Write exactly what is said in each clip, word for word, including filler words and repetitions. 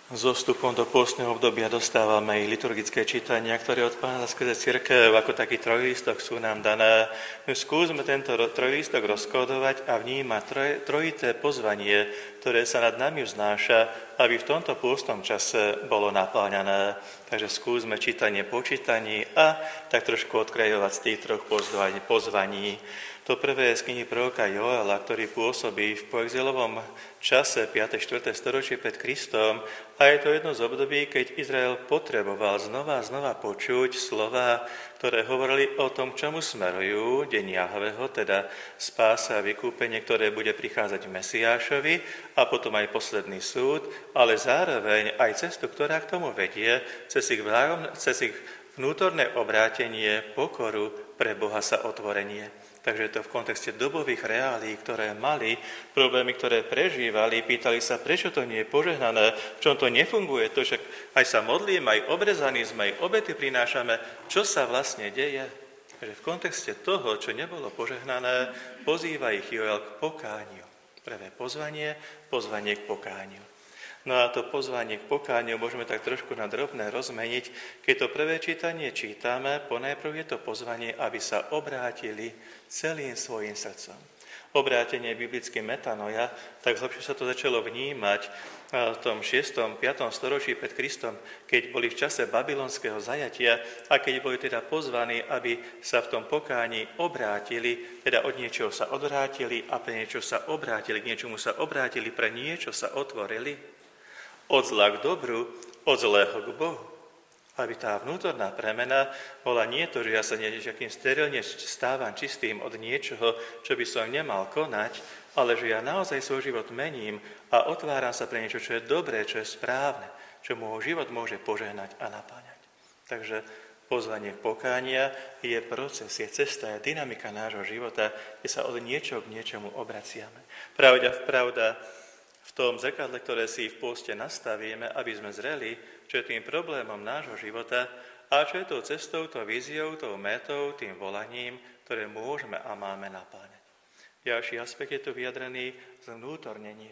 So vstupom do pôstneho obdobia dostávame aj liturgické čítania, ktoré od Pána skrze cirkev ako taký trojlistok sú nám dané. Skúsme tento trojlistok rozkódovať a vnímať troj, trojité pozvanie, ktoré sa nad nami vznáša, aby v tomto pôstnom čase bolo napáľané. Takže skúsme čítanie po čítaní a tak trošku odkrajovať z tých troch pozvaní. To prvé je z knihy proroka Joela, ktorý pôsobí v poexilovom čase piate štvrté storočie pred Kristom a je to jedno z období, keď Izrael potreboval znova a znova počuť slová, ktoré hovorili o tom, čomu smerujú deň Jahveho, teda spása a vykúpenie, ktoré bude prichádzať v Mesiášovi a potom aj posledný súd, ale zároveň aj cestu, ktorá k tomu vedie, cez ich, vzájom, cez ich vnútorné obrátenie, pokoru, pre Boha sa otvorenie. Takže je to v kontexte dobových reálií, ktoré mali, problémy, ktoré prežívali, pýtali sa, prečo to nie je požehnané, v čom to nefunguje, to však aj sa modlím, aj obrezaní sme, aj obety prinášame, čo sa vlastne deje. Takže v kontexte toho, čo nebolo požehnané, pozýva ich Joel k pokániu. Prvé pozvanie, pozvanie k pokániu. No a to pozvanie k pokániu môžeme tak trošku na drobné rozmeniť. Keď to prvé čítanie čítame, ponajprv je to pozvanie, aby sa obrátili celým svojim srdcom. Obrátenie biblické metanoja, tak hlbšie sa to začalo vnímať v tom šiestom piatom storočí pred Kristom, keď boli v čase babylonského zajatia a keď boli teda pozvaní, aby sa v tom pokáni obrátili, teda od niečoho sa odvrátili a pre niečo sa obrátili, k niečomu sa obrátili, pre niečo sa otvorili. Od zla k dobru, od zlého k Bohu. Aby tá vnútorná premena bola nie to, že ja sa nejakým sterilne stávam čistým od niečoho, čo by som nemal konať, ale že ja naozaj svoj život mením a otváram sa pre niečo, čo je dobré, čo je správne, čo môj život môže požehnať a napáňať. Takže pozvanie pokánia je proces, je cesta, je dynamika nášho života, kde sa od niečoho k niečomu obraciame. Pravda, pravda, v tom zrkadle, ktoré si v pôste nastavíme, aby sme zreli, čo je tým problémom nášho života a čo je tou cestou, tou víziou, tou métou, tým volaním, ktoré môžeme a máme napáňať. Ďalší aspekt je tu vyjadrený zvnútornenie.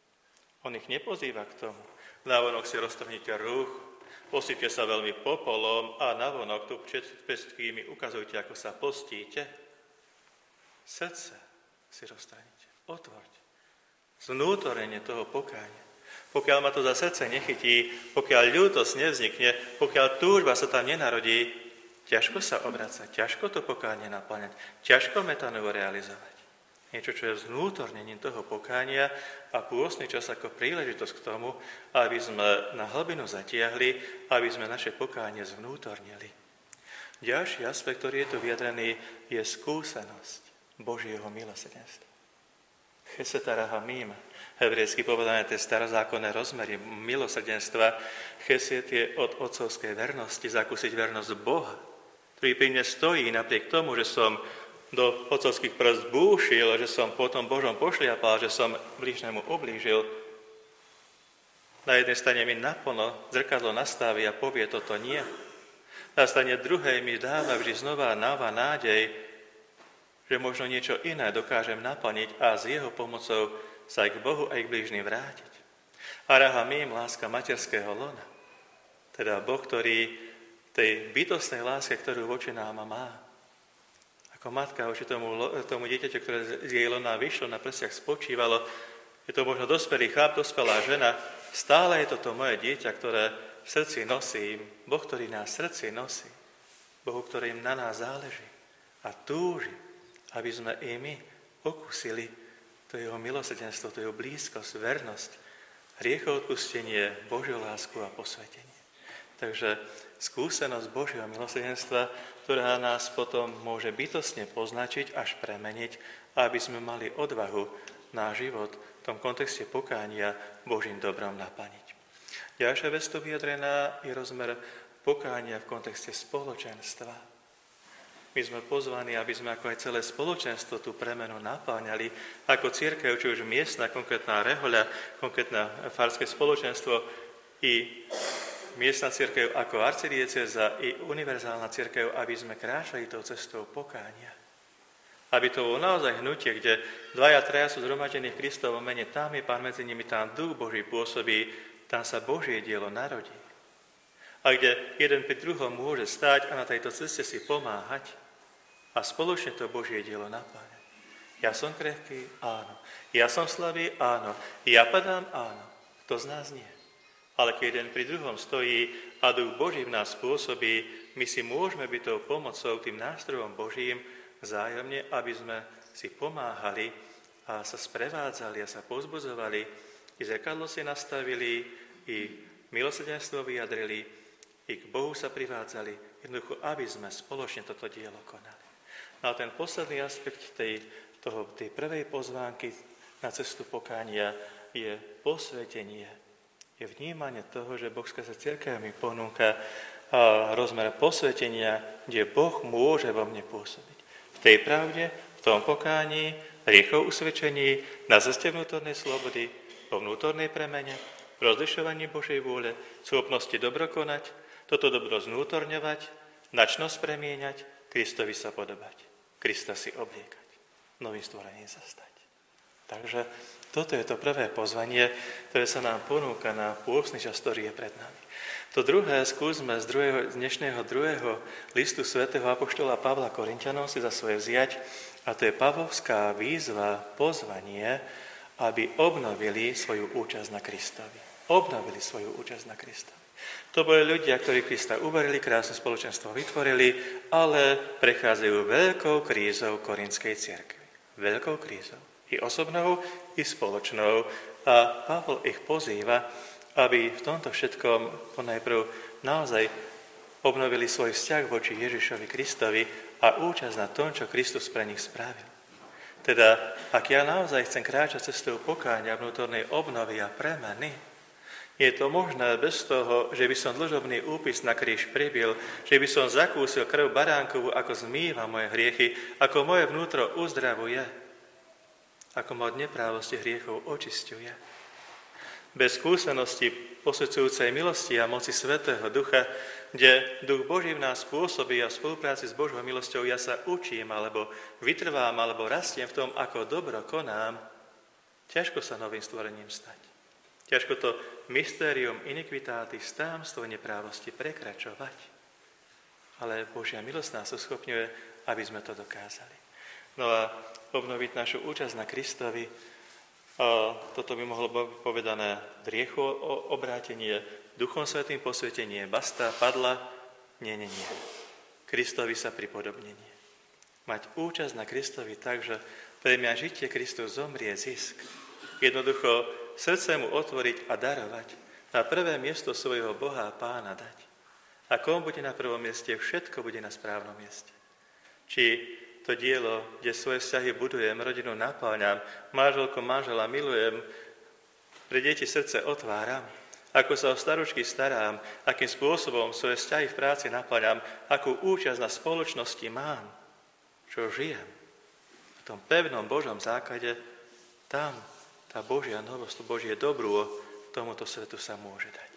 On ich nepozýva k tomu. Navonok si roztrhnite rúch, posypte sa veľmi popolom a navonok tu pred všetkými ukazujte, ako sa postíte. Srdce si roztrhnite, otvorte. Zvnútorenie toho pokánia. Pokiaľ ma to za srdce nechytí, pokiaľ ľútosť nevznikne, pokiaľ túžba sa tam nenarodí, ťažko sa obracať, ťažko to pokánie naplňať, ťažko metanovo realizovať. Niečo, čo je zvnútornením toho pokánia a pôstny čas ako príležitosť k tomu, aby sme na hlbinu zatiahli, aby sme naše pokánie zvnútornili. Ďalší aspekt, ktorý je tu vyjadrený, je skúsenosť Božieho milosrdenstva. Chesed rahamim, hebrejsky povedané tie starozákonné rozmery milosrdenstva. Chesed je od otcovskej vernosti, zakúsiť vernosť Boha, ktorý pri mne stojí napriek tomu, že som do otcovských prst búšil, že som potom Božom pošliapal, že som blížnemu ublížil. Na jednej strane mi naplno zrkadlo nastaví a povie toto nie. Na strane druhej mi dáva vždy znova náva nádej, že možno niečo iné dokážem naplniť a s jeho pomocou sa aj k Bohu aj k blížnym vrátiť. A rahamim, láska materského lona. Teda Boh, ktorý tej bytostnej láske, ktorú voči nám má. Ako matka voči tomu, tomu dieťaťu, ktoré z jej lona vyšlo, na prstiach spočívalo, je to možno dospelý chlap, dospelá žena, stále je toto moje dieťa, ktoré v srdci nosím. Boh, ktorý nás v srdci nosí. Bohu, ktorým na nás záleží a túži, aby sme i my okúsili to jeho milosrdenstvo, to jeho blízkosť, vernosť, hriechoodpustenie, Božiu lásku a posvetenie. Takže skúsenosť Božieho milosrdenstva, ktorá nás potom môže bytostne poznačiť až premeniť, aby sme mali odvahu náš život v tom kontexte pokánia Božím dobrom naplniť. Ďalšia vec tu vyjadrená je rozmer pokánia v kontexte spoločenstva. My sme pozvaní, aby sme ako aj celé spoločenstvo tú premenu napáňali, ako cirkev, či už miestna, konkrétna rehoľa, konkrétna farské spoločenstvo i miestna cirkev ako arcidiecéza i univerzálna cirkev, aby sme kráčali tou cestou pokánia. Aby to bolo naozaj hnutie, kde dvaja, traja sú zhromaždení v Kristovom mene, tam je Pán medzi nimi, tam Duch Boží pôsobí, tam sa Božie dielo narodí. A kde jeden pri druhom môže stáť a na tejto ceste si pomáhať a spoločne to Božie dielo napájať. Ja som krehký? Áno. Ja som slabý? Áno. Ja padám? Áno. Kto z nás nie? Ale keď jeden pri druhom stojí a Duch Boží v nás spôsobí, my si môžeme byť tou pomocou, tým nástrojom Božím vzájomne, aby sme si pomáhali a sa sprevádzali a sa povzbudzovali, i zrkadlo si nastavili, i milosrdenstvo vyjadrili, i k Bohu sa privádzali, jednoducho, aby sme spoločne toto dielo konali. No a ten posledný aspekt tej, toho, tej prvej pozvánky na cestu pokánia je posvetenie. Je vnímanie toho, že Boh skrze cirkev mi ponúka rozmer posvetenia, kde Boh môže vo mne pôsobiť. V tej pravde, v tom pokání, hriechov usvedčení, na ceste vnútornej slobody, po vnútornej premene, rozlišovaní Božej vôle, schopnosti dobro konať, toto dobro znútorňovať, načnosť premieňať, Kristovi sa podobať, Krista si obliekať, novým stvorením sa stať. Takže toto je to prvé pozvanie, ktoré sa nám ponúka na pôstny čas, ktorý je pred nami. To druhé skúsme z, druhého, z dnešného druhého listu svätého apoštola Pavla Korinťanom si za svoje vziať, a to je pavlovská výzva, pozvanie, aby obnovili svoju účasť na Kristovi. Obnovili svoju účasť na Kristovi. To boli ľudia, ktorí Krista uverili, krásne spoločenstvo vytvorili, ale prechádzajú veľkou krízou Korinskej cirkvi. Veľkou krízou. I osobnou, i spoločnou. A Pavol ich pozýva, aby v tomto všetkom ponajprv naozaj obnovili svoj vzťah voči Ježišovi Kristovi a účasť na tom, čo Kristus pre nich spravil. Teda, ak ja naozaj chcem kráčať cestou pokánia, vnútornej obnovy a premeny, je to možné bez toho, že by som dlžobný úpis na kríž pribil, že by som zakúsil krv baránkovú, ako zmýva moje hriechy, ako moje vnútro uzdravuje, ako ma od neprávosti hriechov očisťuje. Bez skúsenosti posvedzujúcej milosti a moci Svätého Ducha, kde Duch Boží v nás pôsobí a v spolupráci s Božou milosťou ja sa učím, alebo vytrvám, alebo rastiem v tom, ako dobro konám, ťažko sa novým stvorením stať. Ťažko to mystérium iniquitatis, tajomstvo neprávosti prekračovať. Ale Božia milosť nás uschopňuje, aby sme to dokázali. No a obnoviť našu účasť na Kristovi, a toto by mohlo byť povedané hriechu obrátenie, Duchom Svätým posvetenie, basta, padla, nie, nie, nie. Kristovi sa pripodobnenie. Mať účasť na Kristovi tak, že pre mňa žitie Kristus zomrie zisk. Jednoducho srdce mu otvoriť a darovať, na prvé miesto svojho Boha a Pána dať. A komu bude na prvom mieste, všetko bude na správnom mieste. Či to dielo, kde svoje vzťahy budujem, rodinu napáľam, manželko, manžela milujem, pre deti srdce otváram, ako sa o staručky starám, akým spôsobom svoje vzťahy v práci napáľam, akú účasť na spoločnosti mám, čo žijem. V tom pevnom Božom základe, tam tá Božia novosť, Božie dobrô tomuto svetu sa môže dať.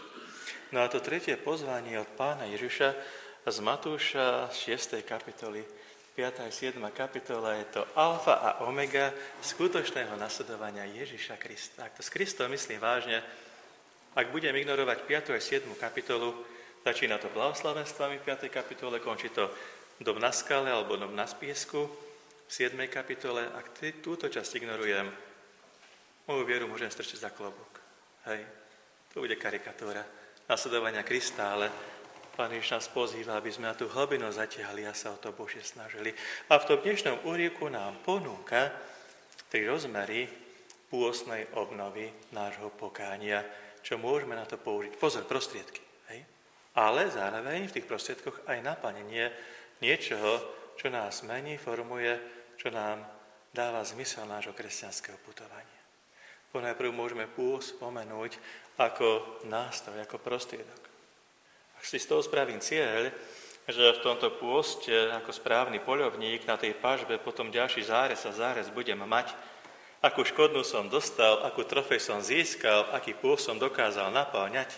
No a to tretie pozvanie od Pána Ježiša z Matúša šiestej kapitoly, piata a siedma kapitola, je to alfa a omega skutočného nasledovania Ježiša Krista. Ak to s Kristom myslím vážne, ak budem ignorovať piatu a siedmu kapitolu, začína to blahoslavenstvami v piatej kapitole, končí to dom na skale alebo dom na piesku v siedmej kapitole. Ak túto časť ignorujem, moju vieru môžem strčiť za klobúk. Hej, to bude karikatúra nasledovania Krista, ale Pán Ježiš nás pozýva, aby sme na tú hlbinu zatiahli a sa o to Božie snažili. A v tom dnešnom úryvku nám ponúka tri rozmery pôstnej obnovy nášho pokánia, čo môžeme na to použiť. Pozor, prostriedky. Hej? Ale zároveň v tých prostriedkoch aj naplnenie niečoho, čo nás mení, formuje, čo nám dáva zmysel nášho kresťanského putovania. Ponajprv môžeme pôst spomenúť ako nástroj, ako prostriedok. Ak si z toho spravím cieľ, že v tomto pôste ako správny poľovník na tej pažbe potom ďalší zárez a zárez budem mať, akú škodnú som dostal, akú trofej som získal, aký pôst som dokázal napáľňať.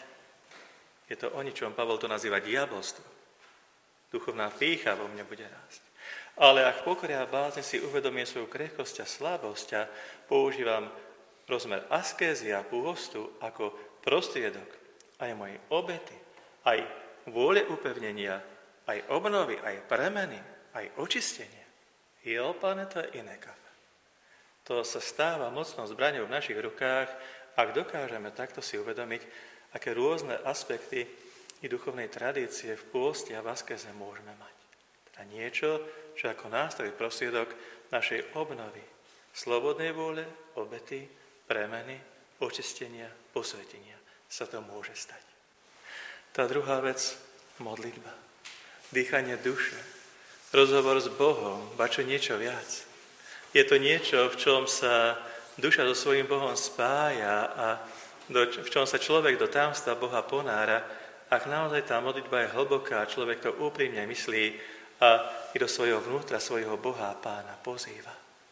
Je to o ničom, Pavol to nazýva diabolstvo. Duchovná pýcha vo mne bude rásť. Ale ak pokoria a bázne si uvedomím svoju krehkosť a slabosť a používam rozmer askézia a pôstu ako prostriedok aj mojej obety, aj vôle upevnenia, aj obnovy, aj premeny, aj očistenia. Jo, Pane, to je iné kafe. To sa stáva mocnou zbraňou v našich rukách, ak dokážeme takto si uvedomiť, aké rôzne aspekty i duchovnej tradície v pôste a v askeze môžeme mať. Teda niečo, čo ako nástroj prostriedok našej obnovy, slobodnej vôle, obety, premeny, očistenia, posvetenia sa to môže stať. Tá druhá vec, modlitba, dýchanie duše, rozhovor s Bohom, ba čo niečo viac. Je to niečo, v čom sa duša so svojím Bohom spája a do, v čom sa človek do tajomstva Boha ponára, ak naozaj tá modlitba je hlboká a človek to úprimne myslí a i do svojho vnútra, svojho Boha a Pána pozýva.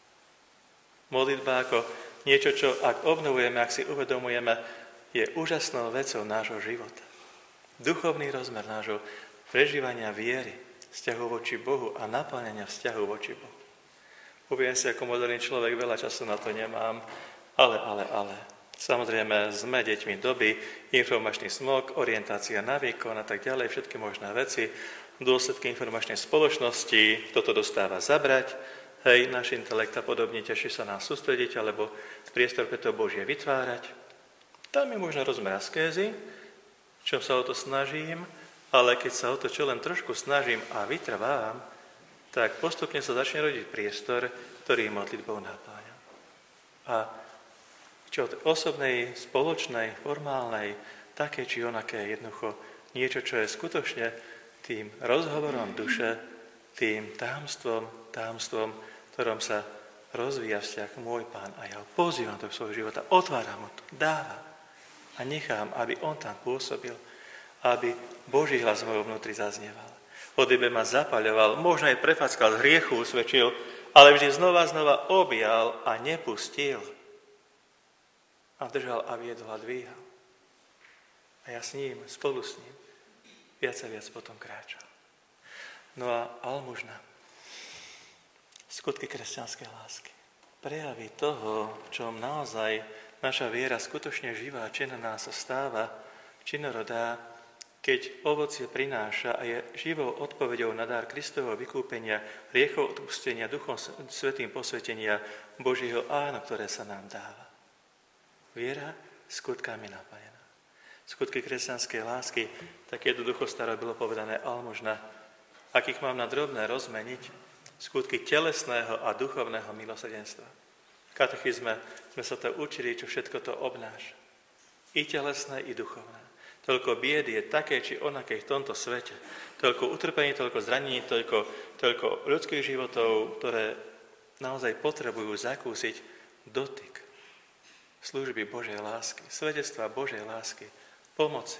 Modlitba ako niečo, čo ak obnovujeme, ak si uvedomujeme, je úžasnou vecou nášho života. Duchovný rozmer nášho prežívania viery, vzťahu voči Bohu a naplňania vzťahu voči Bohu. Poviem si, ako moderný človek, veľa času na to nemám, ale, ale, ale. Samozrejme, sme deťmi doby, informačný smog, orientácia na výkon a tak ďalej, všetky možné veci, dôsledky informačnej spoločnosti, toto dostáva zabrať, hej, náš intelekt a podobne ťažšie sa nás sústrediť, alebo priestor pre to Božie vytvárať. Tam je možno rozmer askézy, čom sa o to snažím, ale keď sa o to čo len trošku snažím a vytrvám, tak postupne sa začne rodiť priestor, ktorý modlitbou napája. A čo od osobnej, spoločnej, formálnej, také či onaké jednoducho niečo, čo je skutočne tým rozhovorom duše, tým tajomstvom, tajomstvom, v ktorom sa rozvíja vzťah môj Pán a ja ho pozývam do svojho života, otváram mu to, dávam a nechám, aby on tam pôsobil, aby Boží hlas v mojom vnútri zaznieval. Odebe ma zapaľoval, možno aj prefackal, z hriechu usvedčil, ale vždy znova znova objal a nepustil. A držal a viedol a dvíhal. A ja s ním, spolu s ním, viac a viac potom kráčal. No a almužna. Skutky kresťanskej lásky. Prejavy toho, v čom naozaj naša viera skutočne živá, činná sa stáva, činorodá, keď ovocie prináša a je živou odpoveďou na dar Kristovho vykúpenia, hriechov odpustenia, Duchom Svätým posvetenia Božieho áno, ktoré sa nám dáva. Viera skutkami naplnená. Skutky kresťanskej lásky, tak jednoducho staro bylo povedané almužna, akých mám na drobné rozmeniť, skutky telesného a duchovného milosrdenstva. V katechizme sme sa to učili, čo všetko to obnáša. I telesné, i duchovné. Toľko biedy je také, či onaké v tomto svete. Toľko utrpení, toľko zranení, toľko, toľko ľudských životov, ktoré naozaj potrebujú zakúsiť dotyk služby Božej lásky, svedectva Božej lásky, pomoci.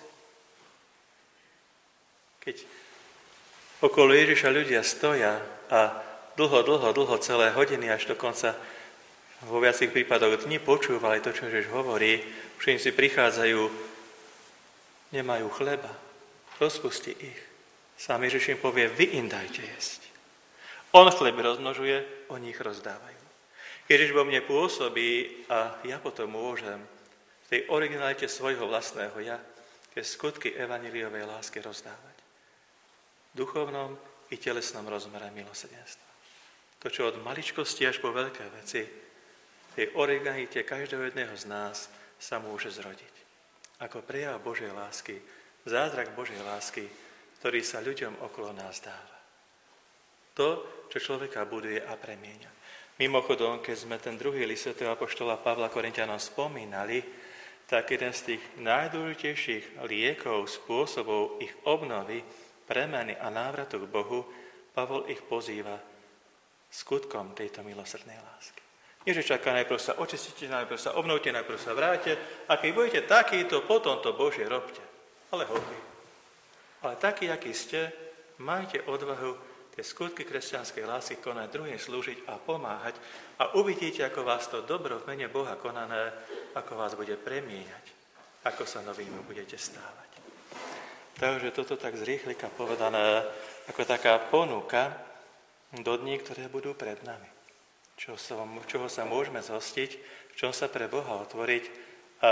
Keď okolo Ježiša ľudia stoja a dlho, dlho, dlho, celé hodiny, až dokonca vo viacich prípadoch dni počúvali to, čo Ježiš hovorí, všetci prichádzajú, nemajú chleba, rozpusti ich. Sám Ježiš im povie, vy im dajte jesť. On chleb rozmnožuje, oni ich rozdávajú. Ježiš vo mne pôsobí a ja potom môžem v tej originalite svojho vlastného ja tie skutky evanjeliovej lásky rozdávať. V duchovnom i telesnom rozmere milosrdenstva. To, čo od maličkosti až po veľké veci, v tej originalite každého jedného z nás sa môže zrodiť. Ako prejav Božej lásky, zázrak Božej lásky, ktorý sa ľuďom okolo nás dáva. To, čo človeka buduje a premieňa. Mimochodom, keď sme ten druhý list svätého apoštola Pavla Korinťanom spomínali, tak jeden z tých najdôležitejších liekov, spôsobov ich obnovy, premeny a návratu k Bohu, Pavol ich pozýva skutkom tejto milosrdnej lásky. Nie, že čaká, najprv sa očistite, najprv sa obnovte, najprv sa vráte, a keď budete takýto, potom to Božie robte. Ale hovorí. Ale taký, aký ste, majte odvahu tie skutky kresťanskej lásky konať, druhým slúžiť a pomáhať a uvidíte, ako vás to dobro v mene Boha konané, ako vás bude premieňať, ako sa novými budete stávať. Takže toto tak zrýchlika povedané, ako taká ponuka do dní, ktoré budú pred nami. Čo sa, čoho sa môžeme zhostiť, v čom sa pre Boha otvoriť a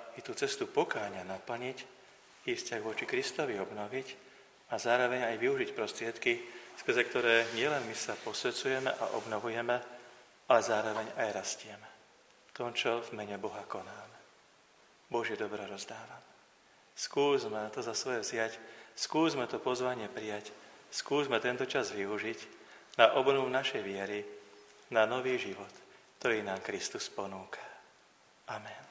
i tú cestu pokáňa naplniť, i vzťah voči Kristovi obnoviť a zároveň aj využiť prostriedky, skrze ktoré nielen my sa posvedzujeme a obnovujeme, ale zároveň aj rastieme v tom, čo v mene Boha konáme. Božie dobro rozdávam. Skúsme to za svoje vziať, skúsme to pozvanie prijať, skúsme tento čas využiť na obnovu našej viery, na nový život, ktorý nám Kristus ponúka. Amen.